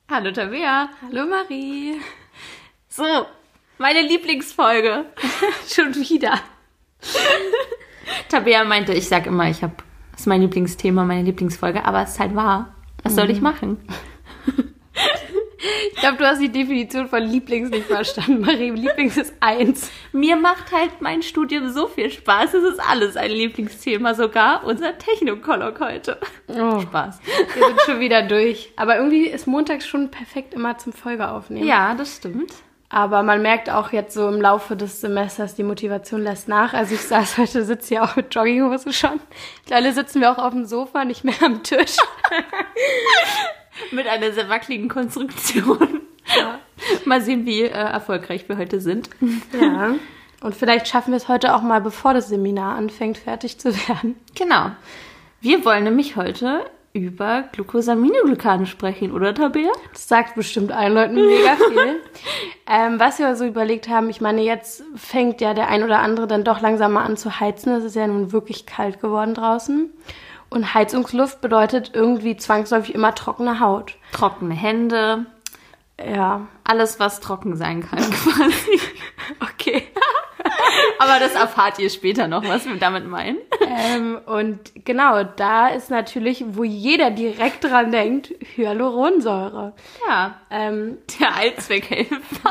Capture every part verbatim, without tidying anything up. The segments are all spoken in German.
Hallo Tabea. Hallo Marie. So, meine Lieblingsfolge. Schon wieder. Tabea meinte, ich sag immer, ich habe, das ist mein Lieblingsthema, meine Lieblingsfolge, aber es ist halt wahr. Was soll ich machen? Ich glaube, du hast die Definition von Lieblings nicht verstanden, Marie. Lieblings ist eins. Mir macht halt mein Studium so viel Spaß. Es ist alles ein Lieblingsthema, sogar unser Technokolog heute. Oh. Spaß. Wir sind schon wieder durch. Aber irgendwie ist montags schon perfekt immer zum Folge aufnehmen. Ja, das stimmt. Aber man merkt auch jetzt so im Laufe des Semesters, die Motivation lässt nach. Also ich saß heute, sitze hier auch mit Jogginghose schon. Mittlerweile sitzen wir auch auf dem Sofa, nicht mehr am Tisch. Mit einer sehr wackeligen Konstruktion. Ja. Mal sehen, wie äh, erfolgreich wir heute sind. Ja. Und vielleicht schaffen wir es heute auch mal, bevor das Seminar anfängt, fertig zu werden. Genau. Wir wollen nämlich heute über Glucosaminoglycane sprechen, oder Tabea? Das sagt bestimmt allen Leuten mega viel. ähm, was wir so überlegt haben, ich meine, jetzt fängt ja der ein oder andere dann doch langsam mal an zu heizen. Es ist ja nun wirklich kalt geworden draußen. Und Heizungsluft bedeutet irgendwie zwangsläufig immer trockene Haut. Trockene Hände. Ja. Alles, was trocken sein kann, quasi. Okay. Aber das erfahrt ihr später noch, was wir damit meinen. ähm, und genau, da ist natürlich, wo jeder direkt dran denkt, Hyaluronsäure. Ja, Ähm, der Allzweckhelfer.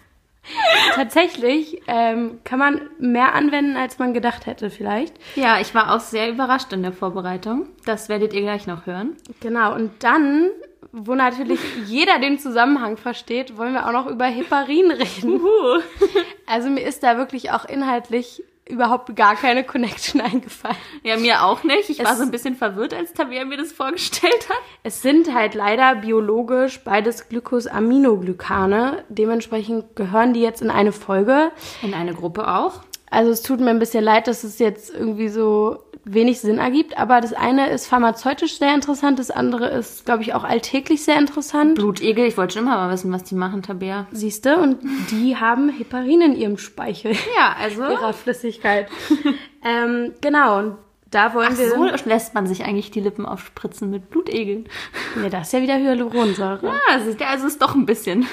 tatsächlich ähm, kann man mehr anwenden, als man gedacht hätte vielleicht. Ja, ich war auch sehr überrascht in der Vorbereitung. Das werdet ihr gleich noch hören. Genau, und dann, wo natürlich jeder den Zusammenhang versteht, wollen wir auch noch über Heparin reden. Uhu. Also mir ist da wirklich auch inhaltlich überhaupt gar keine Connection eingefallen. Ja, mir auch nicht. Ich Es- war so ein bisschen verwirrt, als Tabea mir das vorgestellt hat. Es sind halt leider biologisch beides Glycosaminoglycane. Dementsprechend gehören die jetzt in eine Folge. In eine Gruppe auch. Also es tut mir ein bisschen leid, dass es jetzt irgendwie so wenig Sinn ergibt. Aber das eine ist pharmazeutisch sehr interessant, das andere ist, glaube ich, auch alltäglich sehr interessant. Blutegel, ich wollte schon immer mal wissen, was die machen, Tabea. Siehste, und die haben Heparin in ihrem Speichel, Ja, also... ihrer Flüssigkeit. ähm, genau, und da wollen Ach wir... so, lässt man sich eigentlich die Lippen aufspritzen mit Blutegeln. Nee, das ist ja wieder Hyaluronsäure. Ja, es ist, also es ist doch ein bisschen.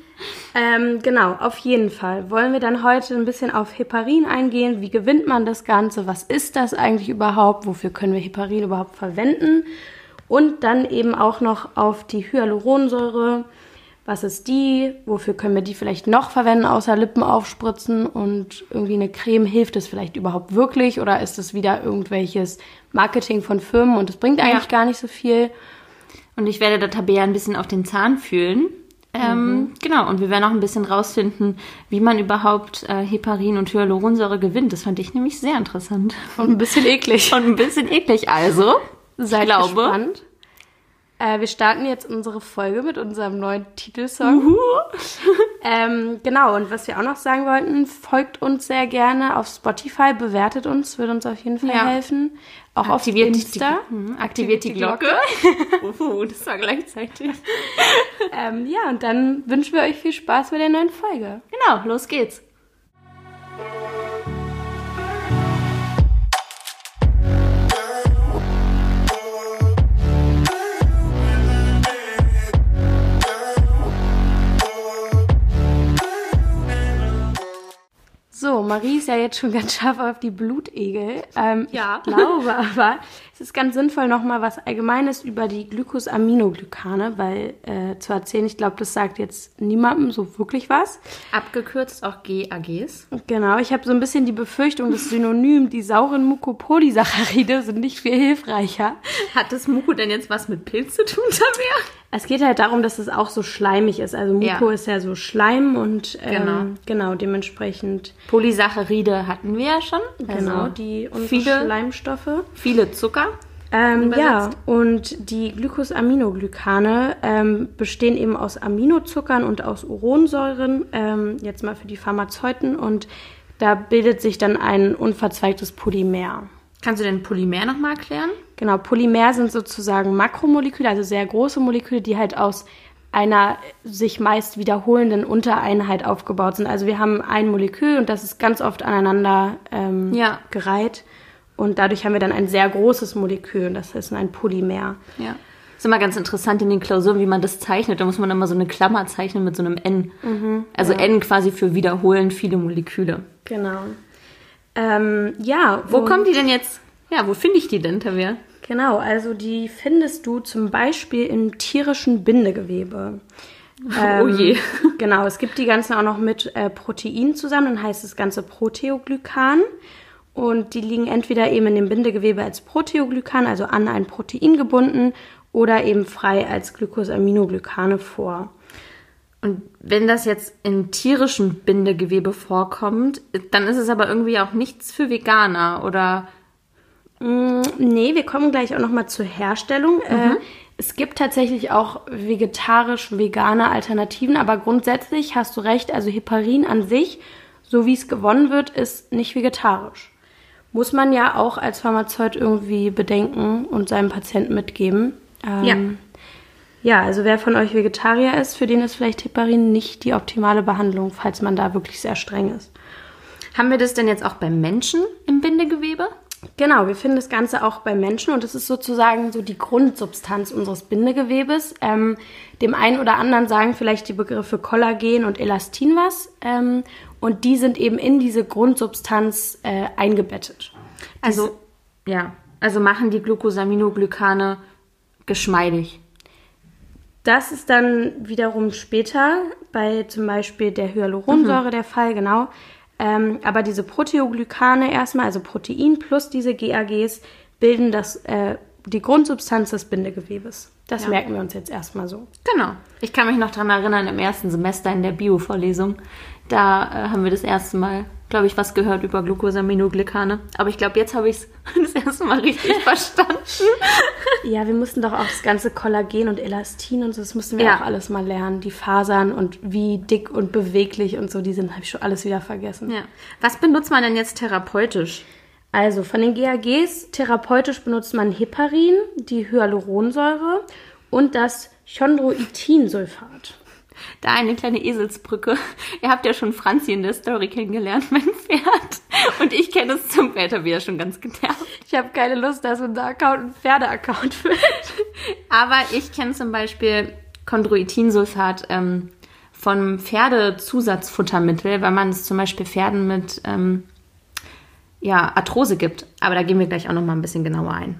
Ähm, genau, auf jeden Fall wollen wir dann heute ein bisschen auf Heparin eingehen. Wie gewinnt man das Ganze? Was ist das eigentlich überhaupt? Wofür können wir Heparin überhaupt verwenden? Und dann eben auch noch auf die Hyaluronsäure. Was ist die? Wofür können wir die vielleicht noch verwenden, außer Lippen aufspritzen? Und irgendwie eine Creme, hilft es vielleicht überhaupt wirklich? Oder ist es wieder irgendwelches Marketing von Firmen und es bringt eigentlich Ja. gar nicht so viel? Und ich werde der Tabea ein bisschen auf den Zahn fühlen. Ähm, Mhm. Genau, und wir werden auch ein bisschen rausfinden, wie man überhaupt äh, Heparin und Hyaluronsäure gewinnt. Das fand ich nämlich sehr interessant. Und ein bisschen eklig. Und ein bisschen eklig. Also, Seid ich glaube... gespannt. Äh, wir starten jetzt unsere Folge mit unserem neuen Titelsong. ähm, genau, und was wir auch noch sagen wollten, folgt uns sehr gerne auf Spotify, bewertet uns, würde uns auf jeden Fall Ja. helfen. Auch Aktiviert auf die- Insta. die, hm, aktiviert die Glocke. Uhu, das war gleichzeitig. Ähm, ja, und dann wünschen wir euch viel Spaß bei der neuen Folge. Genau, los geht's. So, Marie ist ja jetzt schon ganz scharf auf die Blutegel. Ähm, Ja. Ich glaube aber, es ist ganz sinnvoll, nochmal was Allgemeines über die Glycosaminoglycane, weil äh, zu erzählen, ich glaube, das sagt jetzt niemandem so wirklich was. Abgekürzt auch G A Gs. Genau, ich habe so ein bisschen die Befürchtung, das Synonym, die sauren Mucopolysaccharide sind nicht viel hilfreicher. Hat das Muko denn jetzt was mit Pilz zu tun, Tabea? Es geht halt darum, dass es auch so schleimig ist. Also Muco Ja. ist ja so Schleim und ähm, Genau. genau, dementsprechend Polysaccharide hatten wir ja schon. genau Also die unsere viele- Schleimstoffe. viele Zucker. Ähm, ja, übersetzt. und die Glycosaminoglycane ähm, bestehen eben aus Aminozuckern und aus Uronsäuren, ähm, jetzt mal für die Pharmazeuten, und da bildet sich dann ein unverzweigtes Polymer. Kannst du denn Polymer nochmal erklären? Genau, Polymer sind sozusagen Makromoleküle, also sehr große Moleküle, die halt aus einer sich meist wiederholenden Untereinheit aufgebaut sind. Also wir haben ein Molekül und das ist ganz oft aneinander ähm, Ja. gereiht. Und dadurch haben wir dann ein sehr großes Molekül und das ist ein Polymer. Ja. ist immer ganz interessant in den Klausuren, wie man das zeichnet. Da muss man immer so eine Klammer zeichnen mit so einem N. Mhm, also ja. N quasi für wiederholen viele Moleküle. Genau. Ähm, ja. Wo kommen die denn jetzt? Ja, wo finde ich die denn, Tavia? Genau, also die findest du zum Beispiel im tierischen Bindegewebe. Ähm, oh je. Genau, es gibt die ganzen auch noch mit äh, Proteinen zusammen, dann heißt das Ganze Proteoglykan. Und die liegen entweder eben in dem Bindegewebe als Proteoglykan, also an ein Protein gebunden, oder eben frei als Glycosaminoglycane vor. Und wenn das jetzt im tierischen Bindegewebe vorkommt, dann ist es aber irgendwie auch nichts für Veganer, oder? Mm, nee, wir kommen gleich auch nochmal zur Herstellung. Mhm. Äh, es gibt tatsächlich auch vegetarisch-vegane Alternativen, aber grundsätzlich hast du recht, also Heparin an sich, so wie es gewonnen wird, ist nicht vegetarisch. Muss man ja auch als Pharmazeut irgendwie bedenken und seinem Patienten mitgeben. Ähm, ja. Ja, also wer von euch Vegetarier ist, für den ist vielleicht Heparin nicht die optimale Behandlung, falls man da wirklich sehr streng ist. Haben wir das denn jetzt auch beim Menschen im Bindegewebe? Genau, wir finden das Ganze auch beim Menschen und das ist sozusagen so die Grundsubstanz unseres Bindegewebes. Ähm, dem einen oder anderen sagen vielleicht die Begriffe Kollagen und Elastin was ähm, und die sind eben in diese Grundsubstanz äh, eingebettet. Also, Diese, ja, also machen die Glucosaminoglycane geschmeidig. Das ist dann wiederum später bei zum Beispiel der Hyaluronsäure mhm. der Fall, genau. Ähm, aber diese Proteoglykane erstmal, also Protein plus diese G A Gs, bilden das, äh, die Grundsubstanz des Bindegewebes. Das ja. merken wir uns jetzt erstmal so. Genau. Ich kann mich noch daran erinnern, im ersten Semester in der Bio-Vorlesung, da äh, haben wir das erste Mal, glaube ich, was gehört über Glucosaminoglycane. Aber ich glaube, jetzt habe ich es das erste Mal richtig verstanden. Ja, wir mussten doch auch das ganze Kollagen und Elastin und so, das mussten wir ja. auch alles mal lernen. Die Fasern und wie dick und beweglich und so, die sind, habe ich schon alles wieder vergessen. Ja. Was benutzt man denn jetzt therapeutisch? Also von den G A Gs therapeutisch benutzt man Heparin, die Hyaluronsäure und das Chondroitinsulfat. Da eine kleine Eselsbrücke. Ihr habt ja schon Franzi in der Story kennengelernt, mein Pferd. Und ich kenne es zum Pferd wieder schon ganz genervt. Ich habe keine Lust, dass unser Account ein Pferde-Account wird. Aber ich kenne zum Beispiel Chondroitinsulfat ähm, vom Pferdezusatzfuttermittel, weil man es zum Beispiel Pferden mit ähm, ja, Arthrose gibt. Aber da gehen wir gleich auch noch mal ein bisschen genauer ein.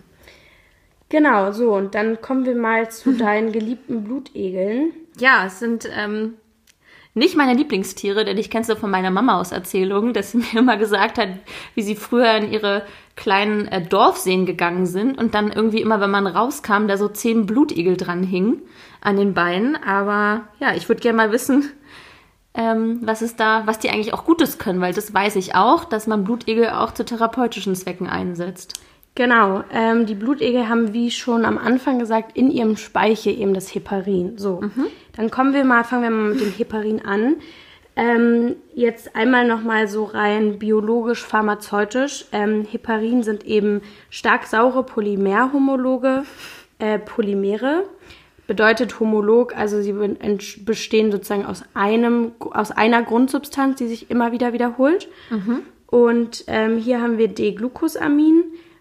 Genau, so. Und dann kommen wir mal zu deinen geliebten Blutegeln. Ja, es sind ähm, nicht meine Lieblingstiere, denn ich kenne sie von meiner Mama aus Erzählungen, dass sie mir immer gesagt hat, wie sie früher in ihre kleinen äh, Dorfseen gegangen sind und dann irgendwie immer, wenn man rauskam, da so zehn Blutegel dran hingen an den Beinen. Aber ja, ich würde gerne mal wissen, ähm, was ist da, was die eigentlich auch Gutes können, weil das weiß ich auch, dass man Blutegel auch zu therapeutischen Zwecken einsetzt. Genau, ähm, die Blutegel haben, wie schon am Anfang gesagt, in ihrem Speichel eben das Heparin. So, mhm. dann kommen wir mal, fangen wir mal mit dem Heparin an. Ähm, jetzt einmal nochmal so rein biologisch-pharmazeutisch. Ähm, Heparin sind eben stark saure Polymerhomologe, äh, Polymere. Bedeutet homolog, also sie bestehen sozusagen aus einem, aus einer Grundsubstanz, die sich immer wieder wiederholt. Mhm. Und ähm, hier haben wir D-Glucosamin.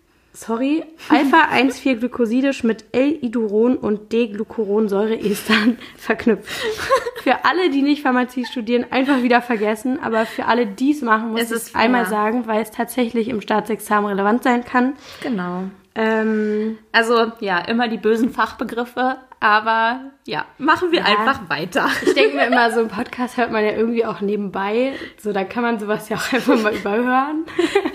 Sorry, alpha eins vier Glycosidisch mit L-Iduron und D-Glucuronsäureestern verknüpft. Für alle, die nicht Pharmazie studieren, einfach wieder vergessen, aber für alle, die es machen, muss ich es einmal sagen, weil es tatsächlich im Staatsexamen relevant sein kann. Genau. Ähm, also, ja, immer die bösen Fachbegriffe, aber ja, machen wir ja, einfach weiter. Ich denke mir immer, so einen Podcast hört man ja irgendwie auch nebenbei, so da kann man sowas ja auch einfach mal überhören.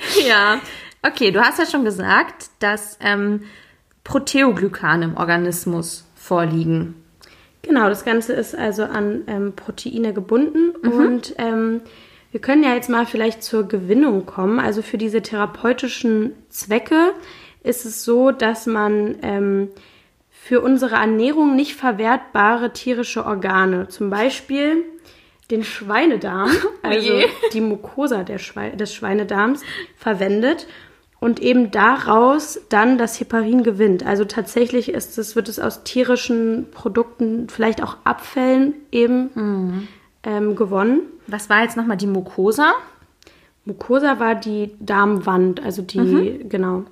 Ja. Okay, du hast ja schon gesagt, dass ähm, Proteoglykane im Organismus vorliegen. Genau, das Ganze ist also an ähm, Proteine gebunden. Mhm. Und ähm, wir können ja jetzt mal vielleicht zur Gewinnung kommen. Also für diese therapeutischen Zwecke ist es so, dass man ähm, für unsere Ernährung nicht verwertbare tierische Organe, zum Beispiel den Schweinedarm, also die Mucosa der Schwe- des Schweinedarms, verwendet und eben daraus dann das Heparin gewinnt. Also tatsächlich ist es, wird es aus tierischen Produkten, vielleicht auch Abfällen eben mhm. ähm, gewonnen. Was war jetzt nochmal die Mucosa? Mucosa war die Darmwand, also die, mhm. genau.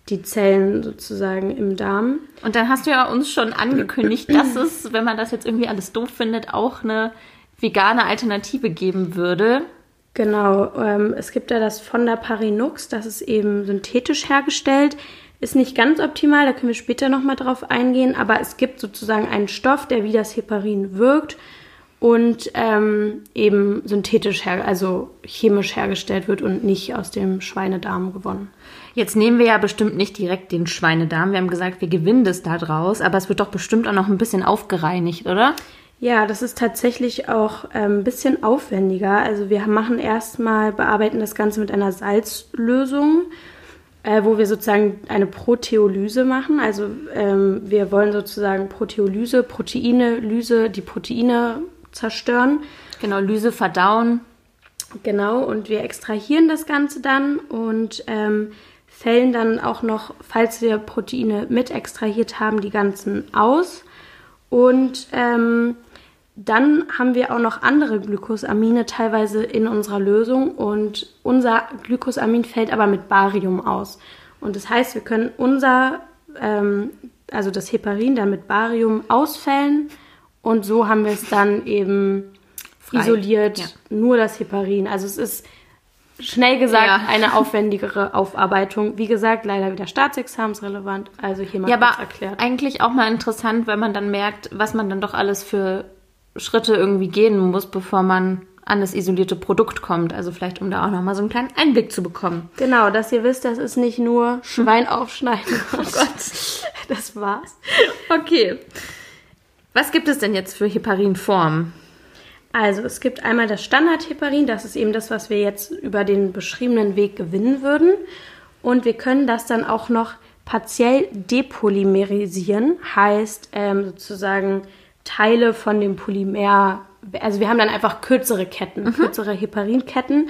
die Zellen sozusagen im Darm. Und dann hast du ja uns schon angekündigt, dass es, wenn man das jetzt irgendwie alles doof findet, auch eine vegane Alternative geben würde. Genau, ähm, es gibt ja das Fondaparinux, das ist eben synthetisch hergestellt. Ist nicht ganz optimal, da können wir später nochmal drauf eingehen, aber es gibt sozusagen einen Stoff, der wie das Heparin wirkt und ähm, eben synthetisch, her- also chemisch hergestellt wird und nicht aus dem Schweinedarm gewonnen. Jetzt nehmen wir ja bestimmt nicht direkt den Schweinedarm. Wir haben gesagt, wir gewinnen das da draus, aber es wird doch bestimmt auch noch ein bisschen aufgereinigt, oder? Ja, das ist tatsächlich auch ähm, ein bisschen aufwendiger. Also wir machen erstmal, bearbeiten das Ganze mit einer Salzlösung, äh, wo wir sozusagen eine Proteolyse machen. Also ähm, wir wollen sozusagen Proteolyse, Proteine, Lyse, die Proteine zerstören. Genau, Lyse verdauen. Genau, und wir extrahieren das Ganze dann und ähm, fällen dann auch noch, falls wir Proteine mit extrahiert haben, die ganzen aus. Und ähm, dann haben wir auch noch andere Glycosamine teilweise in unserer Lösung und unser Glycosamin fällt aber mit Barium aus. Und das heißt, wir können unser, ähm, also das Heparin dann mit Barium ausfällen und so haben wir es dann eben Frei. isoliert, ja. Nur das Heparin. Also es ist schnell gesagt ja. eine aufwendigere Aufarbeitung. Wie gesagt, leider wieder staatsexamensrelevant, also hier mal ja, kurz aber erklärt. Eigentlich auch mal interessant, wenn man dann merkt, was man dann doch alles für Schritte irgendwie gehen muss, bevor man an das isolierte Produkt kommt. Also vielleicht, um da auch nochmal so einen kleinen Einblick zu bekommen. Genau, dass ihr wisst, das ist nicht nur Schwein aufschneiden. Oh Gott. Das war's. Okay. Was gibt es denn jetzt für Heparinformen? Also es gibt einmal das Standard-Heparin, das ist eben das, was wir jetzt über den beschriebenen Weg gewinnen würden. Und wir können das dann auch noch partiell depolymerisieren, heißt ähm, sozusagen Teile von dem Polymer, also wir haben dann einfach kürzere Ketten, mhm. kürzere Heparinketten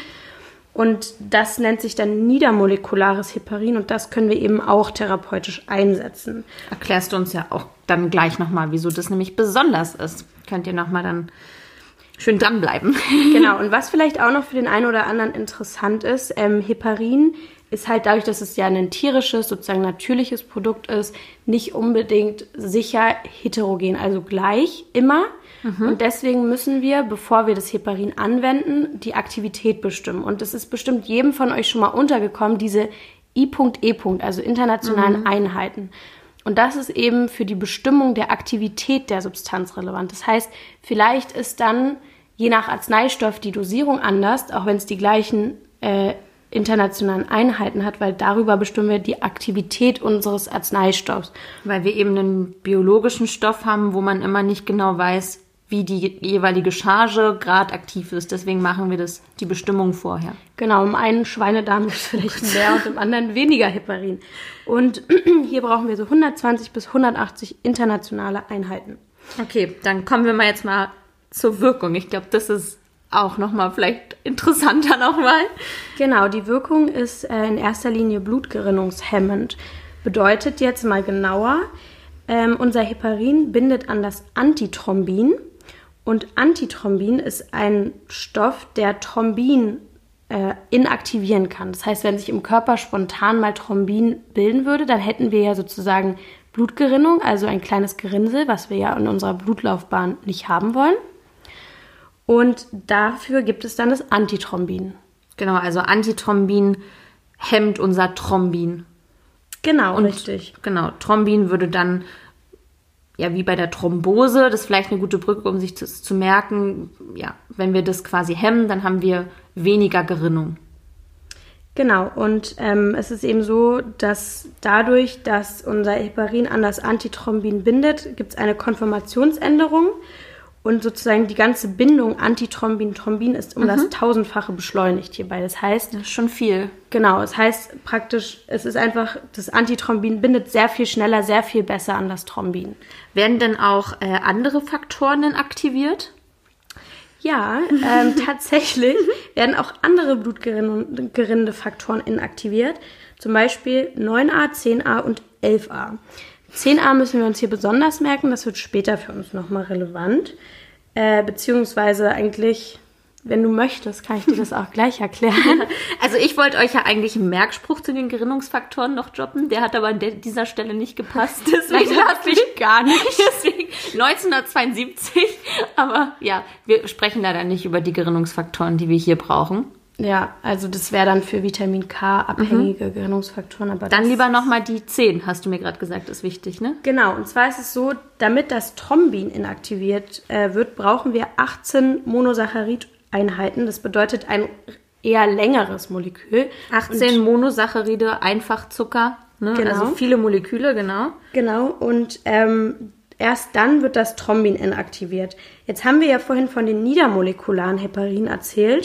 und das nennt sich dann niedermolekulares Heparin und das können wir eben auch therapeutisch einsetzen. Erklärst du uns ja auch dann gleich nochmal, wieso das nämlich besonders ist. Könnt ihr nochmal dann schön dranbleiben. Genau, und was vielleicht auch noch für den einen oder anderen interessant ist, ähm, Heparin ist halt dadurch, dass es ja ein tierisches, sozusagen natürliches Produkt ist, nicht unbedingt sicher heterogen, also gleich immer. Mhm. Und deswegen müssen wir, bevor wir das Heparin anwenden, die Aktivität bestimmen. Und es ist bestimmt jedem von euch schon mal untergekommen, diese I E, also internationalen mhm. Einheiten. Und das ist eben für die Bestimmung der Aktivität der Substanz relevant. Das heißt, vielleicht ist dann je nach Arzneistoff die Dosierung anders, auch wenn es die gleichen äh, internationalen Einheiten hat, weil darüber bestimmen wir die Aktivität unseres Arzneistoffs. Weil wir eben einen biologischen Stoff haben, wo man immer nicht genau weiß, wie die jeweilige Charge gerade aktiv ist. Deswegen machen wir das, die Bestimmung vorher. Genau, im einen Schweinedarm gibt es vielleicht mehr und im anderen weniger Heparin. Und hier brauchen wir so hundertzwanzig bis hundertachtzig internationale Einheiten. Okay, dann kommen wir mal jetzt mal zur Wirkung. Ich glaube, das ist auch nochmal vielleicht interessanter nochmal. Genau, die Wirkung ist äh, in erster Linie blutgerinnungshemmend. Bedeutet jetzt mal genauer, ähm, unser Heparin bindet an das Antithrombin und Antithrombin ist ein Stoff, der Thrombin äh, inaktivieren kann. Das heißt, wenn sich im Körper spontan mal Thrombin bilden würde, dann hätten wir ja sozusagen Blutgerinnung, also ein kleines Gerinnsel, was wir ja in unserer Blutlaufbahn nicht haben wollen. Und dafür gibt es dann das Antithrombin. Genau, also Antithrombin hemmt unser Thrombin. Genau, und, richtig. Genau, Thrombin würde dann, ja, wie bei der Thrombose, das ist vielleicht eine gute Brücke, um sich das zu merken, ja, wenn wir das quasi hemmen, dann haben wir weniger Gerinnung. Genau, und ähm, es ist eben so, dass dadurch, dass unser Heparin an das Antithrombin bindet, gibt es eine Konformationsänderung. Und sozusagen die ganze Bindung Antithrombin-Thrombin ist um mhm. das tausendfache beschleunigt hierbei. Das heißt, das ist schon viel. Genau, es heißt praktisch, es ist einfach, das Antithrombin bindet sehr viel schneller, sehr viel besser an das Thrombin. Werden denn auch äh, andere Faktoren denn aktiviert? Ja, ähm, tatsächlich werden auch andere blutgerinnende Faktoren inaktiviert. Zum Beispiel neun a, zehn a und elf a. zehn a müssen wir uns hier besonders merken, das wird später für uns nochmal relevant. Äh, beziehungsweise eigentlich wenn du möchtest, kann ich dir das auch gleich erklären. Also ich wollte euch ja eigentlich einen Merkspruch zu den Gerinnungsfaktoren noch droppen. Der hat aber an der, dieser Stelle nicht gepasst. Deswegen dachte ich gar nicht. Deswegen neunzehnhundertzweiundsiebzig. Aber ja, wir sprechen leider nicht über die Gerinnungsfaktoren, die wir hier brauchen. Ja, also das wäre dann für Vitamin K abhängige mhm. Gerinnungsfaktoren. Aber dann lieber nochmal die zehn, hast du mir gerade gesagt, ist wichtig, ne? Genau, und zwar ist es so, damit das Thrombin inaktiviert äh, wird, brauchen wir achtzehn Monosaccharid-Einheiten. Das bedeutet ein eher längeres Molekül. achtzehn und Monosaccharide, Einfachzucker, ne? Genau. Also viele Moleküle, genau. Genau, und ähm, erst dann wird das Thrombin inaktiviert. Jetzt haben wir ja vorhin von den niedermolekularen Heparin erzählt.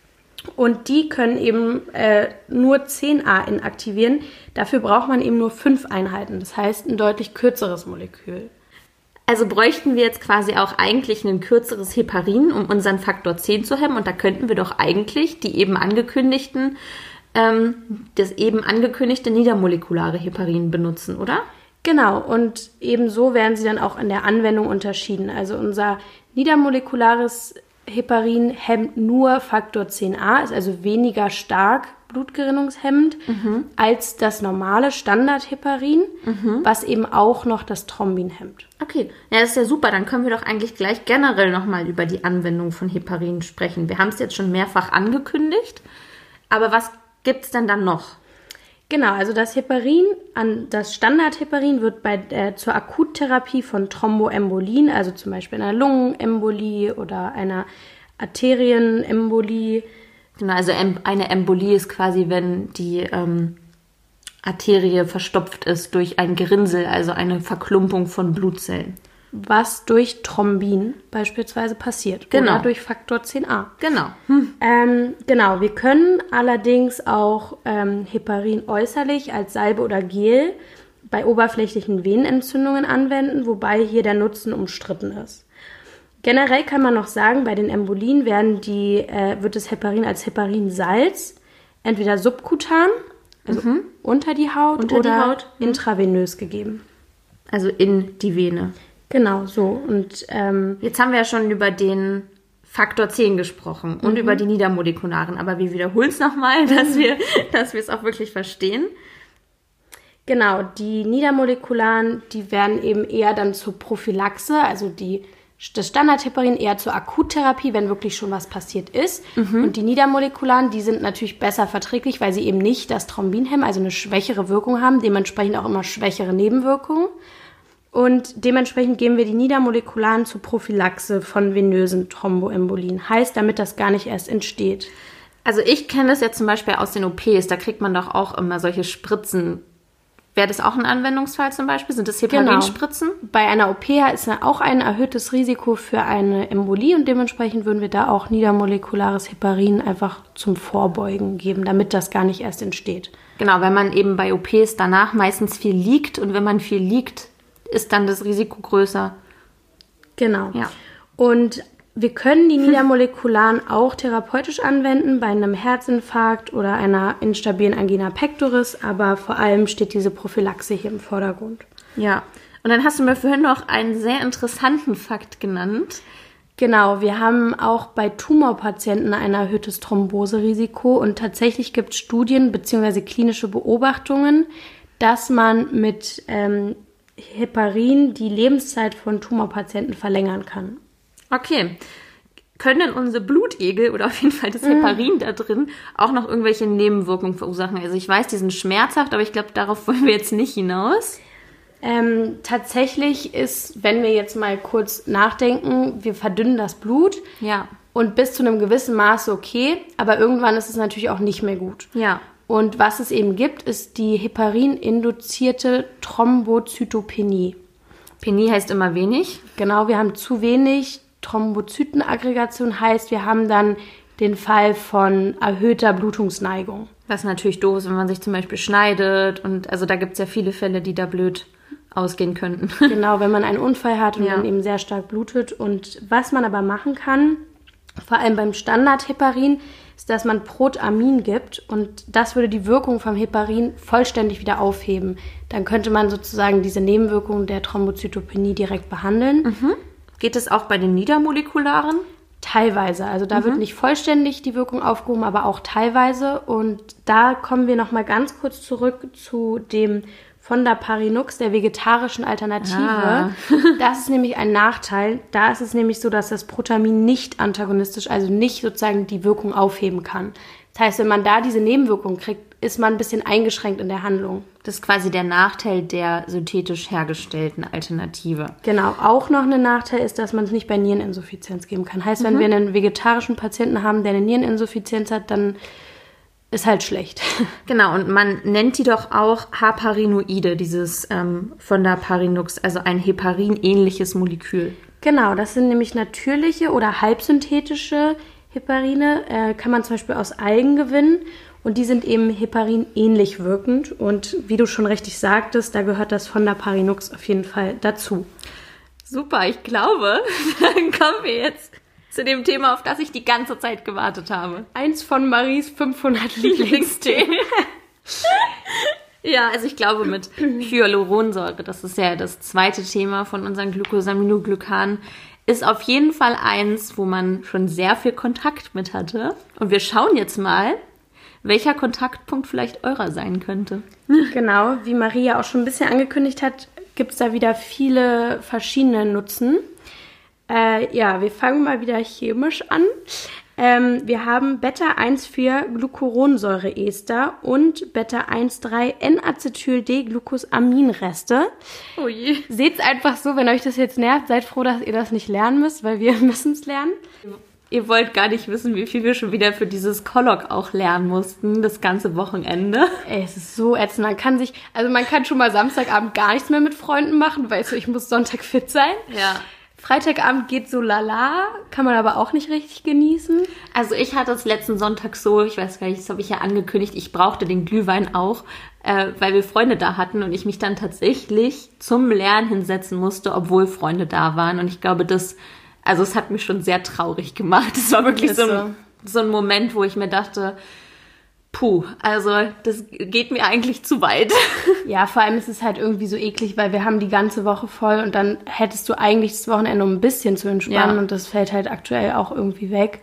Und die können eben äh, nur zehn A inaktivieren. Dafür braucht man eben nur fünf Einheiten. Das heißt, ein deutlich kürzeres Molekül. Also bräuchten wir jetzt quasi auch eigentlich ein kürzeres Heparin, um unseren Faktor zehn zu hemmen. Und da könnten wir doch eigentlich die eben angekündigten, ähm, das eben angekündigte niedermolekulare Heparin benutzen, oder? Genau. Und ebenso werden sie dann auch in der Anwendung unterschieden. Also unser niedermolekulares Heparin hemmt nur Faktor zehn A, ist also weniger stark blutgerinnungshemmend mhm. als das normale Standard-Heparin, mhm. was eben auch noch das Thrombin hemmt. Okay, ja, das ist ja super. Dann können wir doch eigentlich gleich generell nochmal über die Anwendung von Heparin sprechen. Wir haben es jetzt schon mehrfach angekündigt, aber was gibt es denn dann noch? Genau, also das Heparin, an das Standard-Heparin wird bei, äh, zur Akuttherapie von Thromboembolien, also zum Beispiel einer Lungenembolie oder einer Arterienembolie. Genau, also eine Embolie ist quasi, wenn die ähm, Arterie verstopft ist durch ein Gerinnsel, also eine Verklumpung von Blutzellen. Was durch Thrombin beispielsweise passiert. Genau. Oder durch Faktor zehn A. Genau. Hm. Ähm, genau, wir können allerdings auch ähm, Heparin äußerlich als Salbe oder Gel bei oberflächlichen Venenentzündungen anwenden, wobei hier der Nutzen umstritten ist. Generell kann man noch sagen, bei den Embolien werden die, äh, wird das Heparin als Heparinsalz entweder subkutan, also mhm. unter die Haut, unter oder die Haut. intravenös gegeben. Also in die Vene. Genau, so. Und ähm, jetzt haben wir ja schon über den Faktor zehn gesprochen und mhm. über die niedermolekularen. Aber wir wiederholen es nochmal, dass wir dass wir es auch wirklich verstehen. Genau, die niedermolekularen, die werden eben eher dann zur Prophylaxe, also die, das Standard-Heparin eher zur Akuttherapie, wenn wirklich schon was passiert ist. Mhm. Und die niedermolekularen, die sind natürlich besser verträglich, weil sie eben nicht das Thrombin hemmen, also eine schwächere Wirkung haben, dementsprechend auch immer schwächere Nebenwirkungen. Und dementsprechend geben wir die niedermolekularen zur Prophylaxe von venösen Thromboembolien. Heißt, damit das gar nicht erst entsteht. Also ich kenne das ja zum Beispiel aus den O Ps. Da kriegt man doch auch immer solche Spritzen. Wäre das auch ein Anwendungsfall zum Beispiel? Sind das Heparinspritzen? Genau. Bei einer O P ist auch ein erhöhtes Risiko für eine Embolie. Und dementsprechend würden wir da auch niedermolekulares Heparin einfach zum Vorbeugen geben, damit das gar nicht erst entsteht. Genau, weil man eben bei O Ps danach meistens viel liegt. Und wenn man viel liegt, ist dann das Risiko größer. Genau. Ja. Und wir können die niedermolekularen auch therapeutisch anwenden, bei einem Herzinfarkt oder einer instabilen Angina pectoris, aber vor allem steht diese Prophylaxe hier im Vordergrund. Ja, und dann hast du mir vorhin noch einen sehr interessanten Fakt genannt. Genau, wir haben auch bei Tumorpatienten ein erhöhtes Thromboserisiko und tatsächlich gibt es Studien bzw. klinische Beobachtungen, dass man mit ähm, Heparin die Lebenszeit von Tumorpatienten verlängern kann. Okay. Können denn unsere Blutegel oder auf jeden Fall das Heparin mm. da drin auch noch irgendwelche Nebenwirkungen verursachen? Also ich weiß, die sind schmerzhaft, aber ich glaube, darauf wollen wir jetzt nicht hinaus. Ähm, tatsächlich ist, wenn wir jetzt mal kurz nachdenken, wir verdünnen das Blut. Ja. Und bis zu einem gewissen Maße okay, aber irgendwann ist es natürlich auch nicht mehr gut. Ja. Und was es eben gibt, ist die Heparin-induzierte Thrombozytopenie. Penie heißt immer wenig. Genau, wir haben zu wenig Thrombozytenaggregation, heißt, wir haben dann den Fall von erhöhter Blutungsneigung. Was natürlich doof ist, wenn man sich zum Beispiel schneidet. Und also da gibt es ja viele Fälle, die da blöd ausgehen könnten. Genau, wenn man einen Unfall hat und ja. dann eben sehr stark blutet. Und was man aber machen kann, vor allem beim Standard-Heparin, ist, dass man Protamin gibt und das würde die Wirkung vom Heparin vollständig wieder aufheben. Dann könnte man sozusagen diese Nebenwirkungen der Thrombozytopenie direkt behandeln. Mhm. Geht es auch bei den niedermolekularen? teilweise. Also da mhm. wird nicht vollständig die Wirkung aufgehoben, aber auch teilweise. Und da kommen wir nochmal ganz kurz zurück zu dem Fondaparinux, der vegetarischen Alternative. Ah. Das ist nämlich ein Nachteil. Da ist es nämlich so, dass das Protamin nicht antagonistisch, also nicht sozusagen die Wirkung aufheben kann. Das heißt, wenn man da diese Nebenwirkung kriegt, ist man ein bisschen eingeschränkt in der Handlung. Das ist quasi der Nachteil der synthetisch hergestellten Alternative. Genau. Auch noch ein Nachteil ist, dass man es nicht bei Niereninsuffizienz geben kann. Heißt, wenn mhm. wir einen vegetarischen Patienten haben, der eine Niereninsuffizienz hat, dann ist halt schlecht. Genau, und man nennt die doch auch Heparinoide, dieses ähm, Fondaparinux, also ein Heparin-ähnliches Molekül. Genau, das sind nämlich natürliche oder halbsynthetische Heparine, äh, kann man zum Beispiel aus Algen gewinnen und die sind eben Heparin-ähnlich wirkend und wie du schon richtig sagtest, da gehört das Fondaparinux auf jeden Fall dazu. Super, ich glaube, dann kommen wir jetzt zu dem Thema, auf das ich die ganze Zeit gewartet habe. Eins von Maries fünfhundert Lieblingsthemen. Ja, also ich glaube mit Hyaluronsäure, das ist ja das zweite Thema von unseren Glucosaminoglykanen, ist auf jeden Fall eins, wo man schon sehr viel Kontakt mit hatte. Und wir schauen jetzt mal, welcher Kontaktpunkt vielleicht eurer sein könnte. Genau, wie Maria auch schon ein bisschen angekündigt hat, gibt es da wieder viele verschiedene Nutzen. Äh, ja, wir fangen mal wieder chemisch an. Ähm, wir haben Beta eins vier Glucuronsäureester und Beta eins drei N-Acetyl-D-Glucosaminreste. Oh je. Seht's einfach so, wenn euch das jetzt nervt, seid froh, dass ihr das nicht lernen müsst, weil wir müssen es lernen. Ihr wollt gar nicht wissen, wie viel wir schon wieder für dieses Kolloq auch lernen mussten, das ganze Wochenende. Ey, es ist so ätzend. Man kann sich, also man kann schon mal Samstagabend gar nichts mehr mit Freunden machen, weil so, ich muss Sonntag fit sein. Ja. Freitagabend geht so lala, kann man aber auch nicht richtig genießen. Also ich hatte es letzten Sonntag so, ich weiß gar nicht, das habe ich ja angekündigt, ich brauchte den Glühwein auch, äh, weil wir Freunde da hatten und ich mich dann tatsächlich zum Lernen hinsetzen musste, obwohl Freunde da waren. Und ich glaube, das, also es hat mich schon sehr traurig gemacht. Es war wirklich so ein, so ein Moment, wo ich mir dachte, puh, also das geht mir eigentlich zu weit. Ja, vor allem ist es halt irgendwie so eklig, weil wir haben die ganze Woche voll und dann hättest du eigentlich das Wochenende, um ein bisschen zu entspannen, ja. Und das fällt halt aktuell auch irgendwie weg.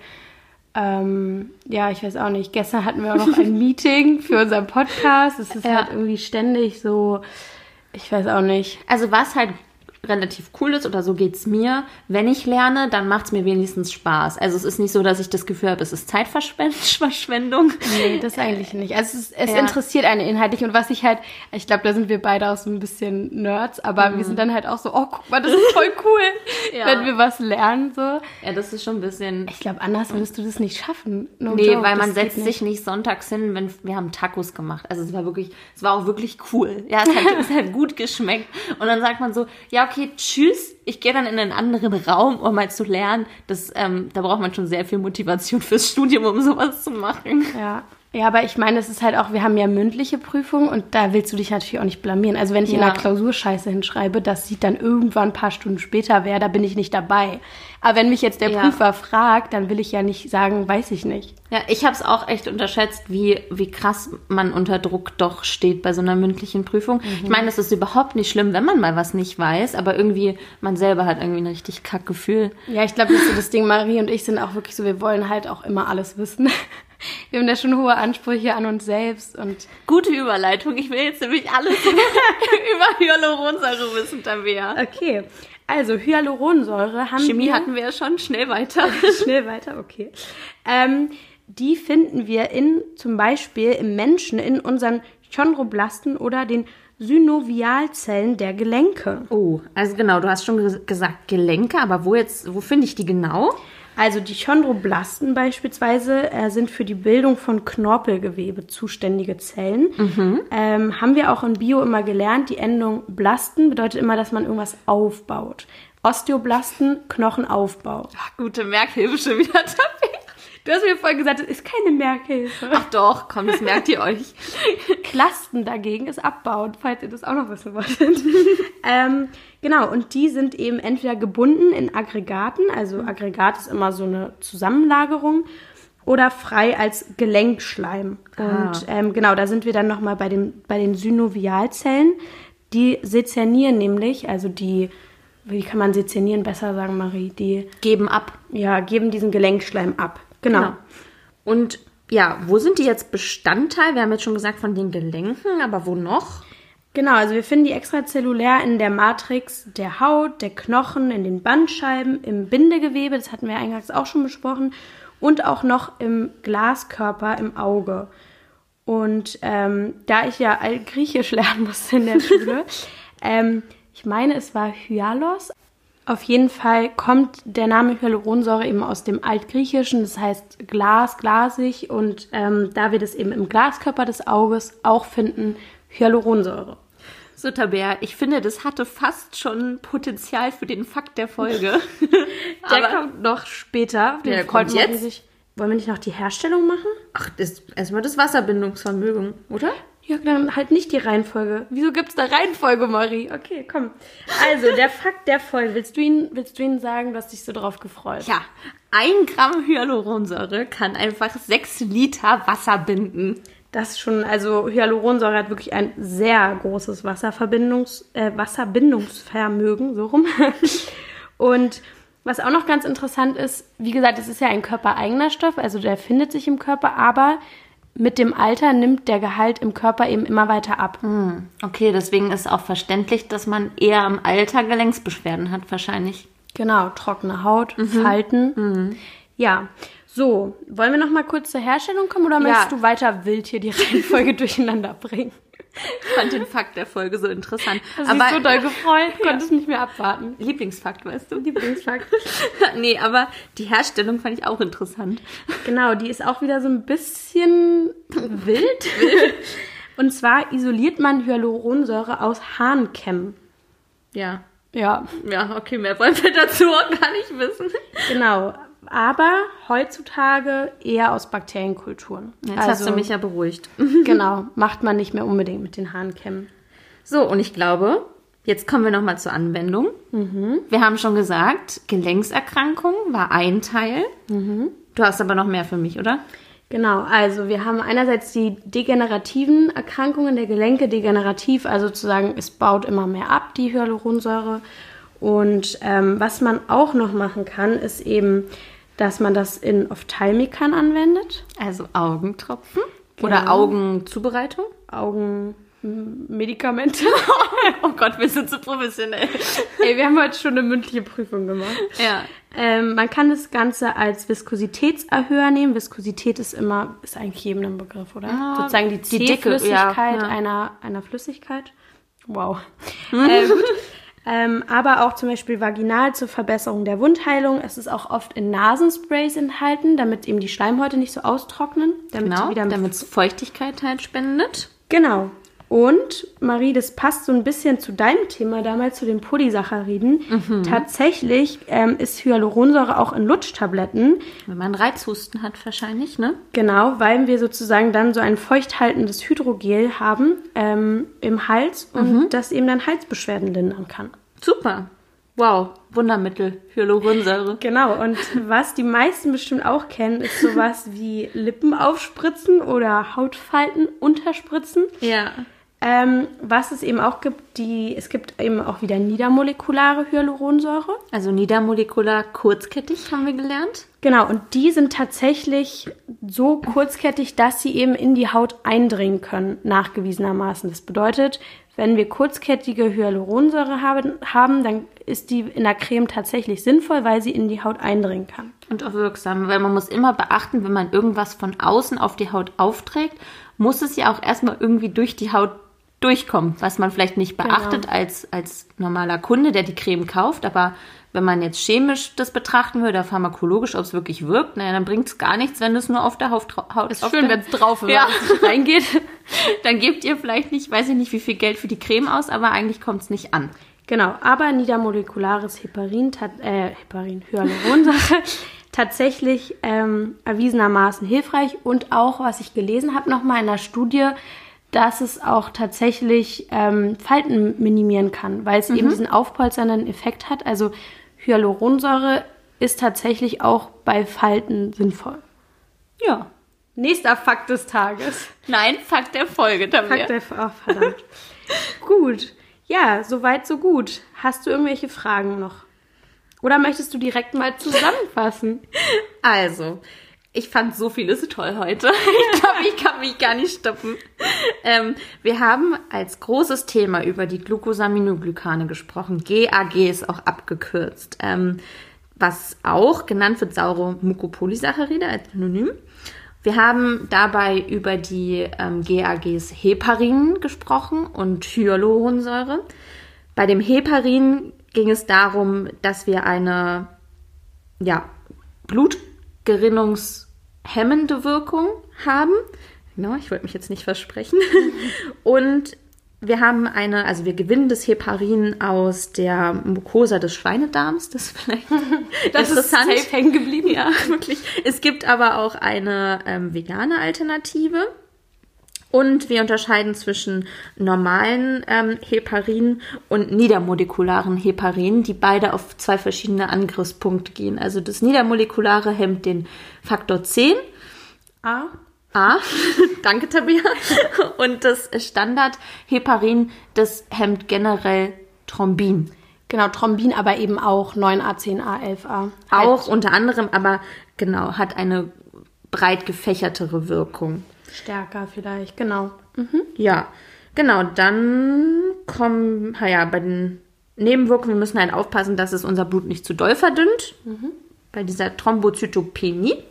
Ähm, ja, ich weiß auch nicht. Gestern hatten wir auch noch ein Meeting für unseren Podcast. Es ist ja. halt irgendwie ständig so, ich weiß auch nicht. Also was halt relativ cool ist, oder so geht's mir, wenn ich lerne, dann macht's mir wenigstens Spaß. Also es ist nicht so, dass ich das Gefühl habe, es ist Zeitverschwendung. Nee, das eigentlich nicht. Also es, es ja. interessiert einen inhaltlich und was ich halt, ich glaube, da sind wir beide auch so ein bisschen Nerds, aber mhm. wir sind dann halt auch so, oh, guck mal, das ist voll cool, ja. wenn wir was lernen, so. Ja, das ist schon ein bisschen... Ich glaube, anders würdest du das nicht schaffen. No nee, joke, weil man setzt nicht. sich nicht sonntags hin, wenn wir haben Tacos gemacht. Also es war wirklich, es war auch wirklich cool. Ja, es hat, es hat gut geschmeckt. Und dann sagt man so, ja, okay, tschüss, ich gehe dann in einen anderen Raum, um mal zu lernen. Das, ähm, da braucht man schon sehr viel Motivation fürs Studium, um sowas zu machen. Ja. Ja, aber ich meine, es ist halt auch, wir haben ja mündliche Prüfungen und da willst du dich natürlich auch nicht blamieren. Also wenn ich ja. in einer Klausur Scheiße hinschreibe, das sieht dann irgendwann ein paar Stunden später wer, da bin ich nicht dabei. Aber wenn mich jetzt der ja. Prüfer fragt, dann will ich ja nicht sagen, weiß ich nicht. Ja, ich habe es auch echt unterschätzt, wie, wie krass man unter Druck doch steht bei so einer mündlichen Prüfung. Mhm. Ich meine, es ist überhaupt nicht schlimm, wenn man mal was nicht weiß, aber irgendwie, man selber hat irgendwie ein richtig Kackgefühl. Ja, ich glaube, das ist so das Ding, Marie und ich sind auch wirklich so, wir wollen halt auch immer alles wissen. Wir haben da schon hohe Ansprüche an uns selbst. Und gute Überleitung. Ich will jetzt nämlich alles über Hyaluronsäure wissen, Tabea. Okay, also Hyaluronsäure haben Chemie wir... hatten wir ja schon. Schnell weiter. Schnell weiter, okay. Ähm, die finden wir in zum Beispiel im Menschen in unseren Chondroblasten oder den Synovialzellen der Gelenke. Oh, also genau, du hast schon gesagt Gelenke, aber wo jetzt, wo finde ich die genau? Also die Chondroblasten beispielsweise äh, sind für die Bildung von Knorpelgewebe zuständige Zellen. Mhm. Ähm, haben wir auch in Bio immer gelernt, die Endung Blasten bedeutet immer, dass man irgendwas aufbaut. Osteoblasten, Knochenaufbau. Ach, gute Merkhilfe schon wieder, Tabea. Du hast mir vorhin gesagt, das ist keine Merkhilfe. Ach doch, komm, das merkt ihr euch. Klasten dagegen ist abbauen, falls ihr das auch noch wissen wolltet. ähm, genau, und die sind eben entweder gebunden in Aggregaten, also Aggregat ist immer so eine Zusammenlagerung, oder frei als Gelenkschleim. Ah. Und ähm, genau, da sind wir dann nochmal bei, dem, bei den Synovialzellen. Die sezernieren nämlich, also die wie kann man sezernieren, besser sagen, Marie, die Geben ab. ja, geben diesen Gelenkschleim ab. Genau. Genau. Und ja, wo sind die jetzt Bestandteil? Wir haben jetzt schon gesagt von den Gelenken, aber wo noch? Genau, also wir finden die extrazellulär in der Matrix der Haut, der Knochen, in den Bandscheiben, im Bindegewebe, das hatten wir eingangs auch schon besprochen, und auch noch im Glaskörper, im Auge. Und ähm, da ich ja Altgriechisch lernen musste in der Schule, ähm, ich meine, es war Hyalos. Auf jeden Fall kommt der Name Hyaluronsäure eben aus dem Altgriechischen, das heißt Glas, glasig. Und ähm, da wir das eben im Glaskörper des Auges auch finden, Hyaluronsäure. So, Tabea, ich finde, das hatte fast schon Potenzial für den Fakt der Folge. Der Aber- kommt noch später. Den Der freut kommt man jetzt? sich. Wollen wir nicht noch die Herstellung machen? Ach, das ist erstmal das Wasserbindungsvermögen, oder? Ja, dann halt nicht die Reihenfolge. Wieso gibt's da Reihenfolge, Marie? Okay, komm. Also, der Fakt der Folge. Willst du ihn, willst du ihn sagen? Du hast dich so drauf gefreut. Ja, ein Gramm Hyaluronsäure kann einfach sechs Liter Wasser binden. Das ist schon, also Hyaluronsäure hat wirklich ein sehr großes Wasserverbindungs, äh, Wasserbindungsvermögen, so rum. Und was auch noch ganz interessant ist, wie gesagt, es ist ja ein körpereigener Stoff, also der findet sich im Körper, aber mit dem Alter nimmt der Gehalt im Körper eben immer weiter ab. Okay, deswegen ist auch verständlich, dass man eher im Alter Gelenksbeschwerden hat, wahrscheinlich. Genau, trockene Haut, Falten. Ja, so, wollen wir noch mal kurz zur Herstellung kommen oder möchtest du weiter wild hier die Reihenfolge durcheinander bringen? Ich fand den Fakt der Folge so interessant. Hast dich so doll gefreut, konntest nicht mehr abwarten. Lieblingsfakt, weißt du? Lieblingsfakt. Nee, aber die Herstellung fand ich auch interessant. Genau, die ist auch wieder so ein bisschen wild. Und zwar isoliert man Hyaluronsäure aus Hahnkämmen. Ja. Ja, Ja, okay, mehr wollen wir dazu auch gar nicht wissen. genau. Aber heutzutage eher aus Bakterienkulturen. Jetzt hast du mich ja beruhigt. Genau, macht man nicht mehr unbedingt mit den Hahnkämmen. So, und ich glaube, jetzt kommen wir nochmal zur Anwendung. Wir haben schon gesagt, Gelenkserkrankung war ein Teil. Du hast aber noch mehr für mich, oder? Genau, also wir haben einerseits die degenerativen Erkrankungen der Gelenke, degenerativ, also sozusagen, es baut immer mehr ab, die Hyaluronsäure. Und ähm, was man auch noch machen kann, ist eben, dass man das in Ophthalmikern anwendet. Also Augentropfen Genau. oder Augenzubereitung. Augenmedikamente. Oh Gott, wir sind so professionell. Ey, wir haben heute schon eine mündliche Prüfung gemacht. Ja. Ähm, man kann das Ganze als Viskositätserhöher nehmen. Viskosität ist immer, ist eigentlich jedem ein Begriff, oder? Ah, Sozusagen die die Dicke, Zähflüssigkeit ja, ja. Einer, einer Flüssigkeit. Wow. äh, gut. Ähm, aber auch zum Beispiel vaginal zur Verbesserung der Wundheilung. Es ist auch oft in Nasensprays enthalten, damit eben die Schleimhäute nicht so austrocknen. Damit Genau, die wieder damit es Feuchtigkeit halt spendet. Genau. Und, Marie, das passt so ein bisschen zu deinem Thema damals, zu den Polysacchariden. Mhm. Tatsächlich ähm, ist Hyaluronsäure auch in Lutschtabletten. Wenn man Reizhusten hat wahrscheinlich, ne? Genau, weil wir sozusagen dann so ein feuchthaltendes Hydrogel haben ähm, im Hals und Mhm. das eben dann Halsbeschwerden lindern kann. Super. Wow, Wundermittel, Hyaluronsäure. Genau, und was die meisten bestimmt auch kennen, ist sowas wie Lippen aufspritzen oder Hautfalten unterspritzen. Ja. Ähm, was es eben auch gibt, die, es gibt eben auch wieder niedermolekulare Hyaluronsäure. Also niedermolekular kurzkettig haben wir gelernt. Genau, und die sind tatsächlich so kurzkettig, dass sie eben in die Haut eindringen können, nachgewiesenermaßen. Das bedeutet, wenn wir kurzkettige Hyaluronsäure haben, haben, dann ist die in der Creme tatsächlich sinnvoll, weil sie in die Haut eindringen kann. Und auch wirksam, weil man muss immer beachten, wenn man irgendwas von außen auf die Haut aufträgt, muss es ja auch erstmal irgendwie durch die Haut durchkommen, was man vielleicht nicht beachtet Genau. als, als normaler Kunde, der die Creme kauft, aber wenn man jetzt chemisch das betrachten würde, pharmakologisch, ob es wirklich wirkt, naja, dann bringt es gar nichts, wenn es nur auf der Haut, Haut Ist auf schön, der, wenn es drauf ist, Ja. wenn es nicht reingeht. Dann gebt ihr vielleicht nicht, weiß ich nicht, wie viel Geld für die Creme aus, aber eigentlich kommt es nicht an. Genau, aber niedermolekulares Heparin, tat- äh, Heparin, Hyaluronsäure, tatsächlich ähm, erwiesenermaßen hilfreich. Und auch, was ich gelesen habe, nochmal in einer Studie, dass es auch tatsächlich ähm, Falten minimieren kann, weil es eben diesen aufpolsternden Effekt hat. Also Hyaluronsäure ist tatsächlich auch bei Falten sinnvoll. Ja. Nächster Fakt des Tages. Nein, Fakt der Folge, Tabea. Fakt der, oh, verdammt. Gut. Ja, soweit, so gut. Hast du irgendwelche Fragen noch? Oder möchtest du direkt mal zusammenfassen? Also, ich fand so vieles toll heute. Ich glaube, ich kann mich gar nicht stoppen. Ähm, wir haben als großes Thema über die Glucosaminoglycane gesprochen. G A G ist auch abgekürzt. Ähm, was auch genannt wird, saure Mucopolysaccharide als Synonym. Wir haben dabei über die ähm, G A Gs Heparin gesprochen und Hyaluronsäure. Bei dem Heparin ging es darum, dass wir eine ja, blutgerinnungshemmende Wirkung haben. Genau, ich wollte mich jetzt nicht versprechen. Und wir haben eine, also wir gewinnen das Heparin aus der Mucosa des Schweinedarms. Das ist vielleicht das interessant. Ist safe hängen geblieben. Ja, wirklich. Es gibt aber auch eine ähm, vegane Alternative. Und wir unterscheiden zwischen normalen ähm, Heparin und niedermolekularen Heparin, die beide auf zwei verschiedene Angriffspunkte gehen. Also das niedermolekulare hemmt den Faktor zehn. A. A. Danke, Tabea. Und das Standard-Heparin, das hemmt generell Thrombin. Genau, Thrombin, aber eben auch neun A, zehn A, elf A. Auch unter anderem, aber genau, hat eine breit gefächertere Wirkung. Stärker vielleicht, genau. Mhm. Ja, genau, dann kommen, ja, bei den Nebenwirkungen, wir müssen halt aufpassen, dass es unser Blut nicht zu doll verdünnt, mhm. bei dieser Thrombozytopenie.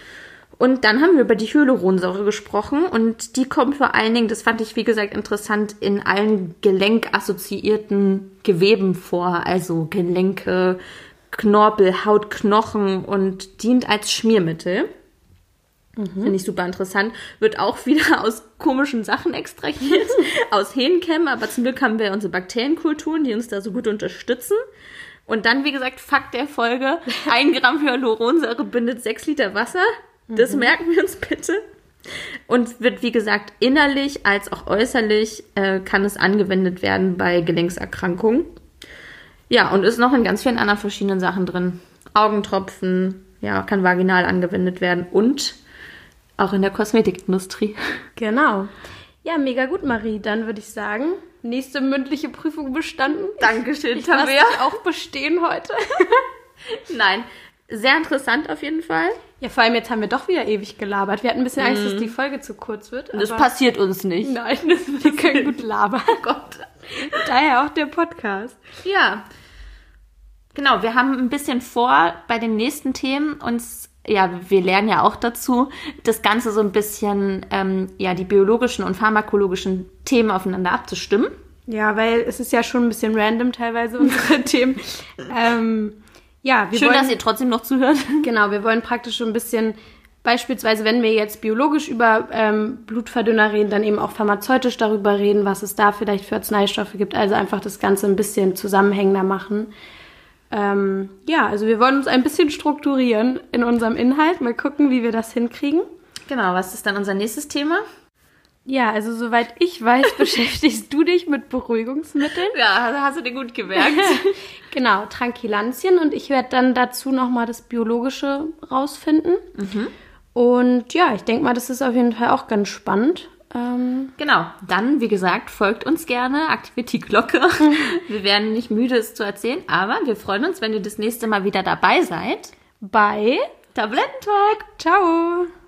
Und dann haben wir über die Hyaluronsäure gesprochen und die kommt vor allen Dingen, das fand ich wie gesagt interessant, in allen gelenkassoziierten Geweben vor, also Gelenke, Knorpel, Haut, Knochen und dient als Schmiermittel. Mhm. Finde ich super interessant. Wird auch wieder aus komischen Sachen extrahiert, aus Hähnenkämmen, aber zum Glück haben wir unsere Bakterienkulturen, die uns da so gut unterstützen. Und dann, wie gesagt, Fakt der Folge, ein Gramm Hyaluronsäure bindet sechs Liter Wasser. Das mhm. merken wir uns bitte. Und wird, wie gesagt, innerlich als auch äußerlich äh, kann es angewendet werden bei Gelenkserkrankungen. Ja, und ist noch in ganz vielen anderen verschiedenen Sachen drin. Augentropfen, ja, kann vaginal angewendet werden und auch in der Kosmetikindustrie. Genau. Ja, mega gut, Marie. Dann würde ich sagen, nächste mündliche Prüfung bestanden. Dankeschön, ich Tabea. Ich lasse dich auch bestehen heute. Nein, sehr interessant auf jeden Fall. Ja, vor allem jetzt haben wir doch wieder ewig gelabert. Wir hatten ein bisschen Angst, mm. dass die Folge zu kurz wird. Das passiert uns nicht. Nein, das, wir können gut labern. Oh Gott. Daher auch der Podcast. Ja. Genau, wir haben ein bisschen vor, bei den nächsten Themen uns, ja, wir lernen ja auch dazu, das Ganze so ein bisschen, ähm, ja, die biologischen und pharmakologischen Themen aufeinander abzustimmen. Ja, weil es ist ja schon ein bisschen random teilweise, unsere Themen. Ähm, ja, wir Schön, wollen, dass ihr trotzdem noch zuhört. Genau, wir wollen praktisch schon ein bisschen, beispielsweise, wenn wir jetzt biologisch über ähm, Blutverdünner reden, dann eben auch pharmazeutisch darüber reden, was es da vielleicht für Arzneistoffe gibt. Also einfach das Ganze ein bisschen zusammenhängender machen. Ähm, ja, also wir wollen uns ein bisschen strukturieren in unserem Inhalt. Mal gucken, wie wir das hinkriegen. Genau, was ist dann unser nächstes Thema? Ja, also soweit ich weiß, beschäftigst du dich mit Beruhigungsmitteln. Ja, hast du dir gut gemerkt. Genau, Tranquilantien und ich werde dann dazu nochmal das Biologische rausfinden. Mhm. Und ja, ich denke mal, das ist auf jeden Fall auch ganz spannend. Ähm genau, dann, wie gesagt, folgt uns gerne, aktiviert die Glocke. Wir werden nicht müde, es zu erzählen, aber wir freuen uns, wenn ihr das nächste Mal wieder dabei seid. Bei Tablettentalk. Ciao!